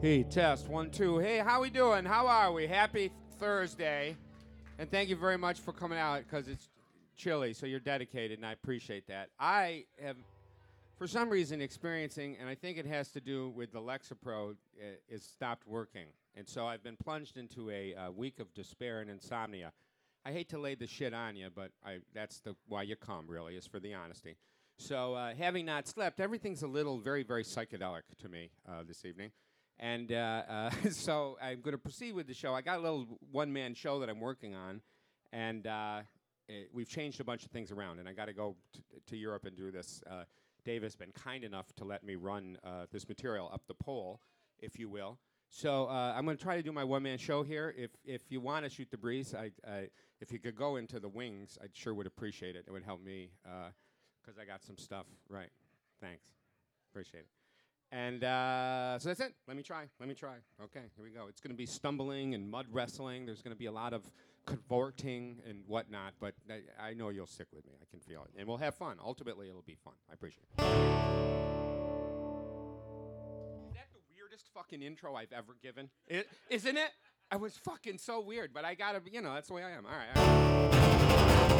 Hey, test, 1, 2. Hey, how we doing? How are we? Happy Thursday. And thank you very much for coming out because it's chilly, so you're dedicated, and I appreciate that. I have, for some reason, experiencing, and I think it has to do with the Lexapro, is stopped working. And so I've been plunged into a week of despair and insomnia. I hate to lay the shit on you, but that's why you come, really, is for the honesty. So having not slept, everything's a little very, very psychedelic to me this evening. And so I'm going to proceed with the show. I got a little one-man show that I'm working on, and we've changed a bunch of things around, and I got to go to Europe and do this. Dave has been kind enough to let me run this material up the pole, if you will. So I'm going to try to do my one-man show here. If you want to shoot the breeze, if you could go into the wings, I sure would appreciate it. It would help me because I got some stuff. Right. Thanks. Appreciate it. And so that's it. Let me try. Okay, here we go. It's going to be stumbling and mud wrestling. There's going to be a lot of cavorting and whatnot, but I know you'll stick with me. I can feel it. And we'll have fun. Ultimately, it'll be fun. I appreciate it. Is that the weirdest fucking intro I've ever given? Isn't it? I was fucking so weird, but I got to, that's the way I am. All right.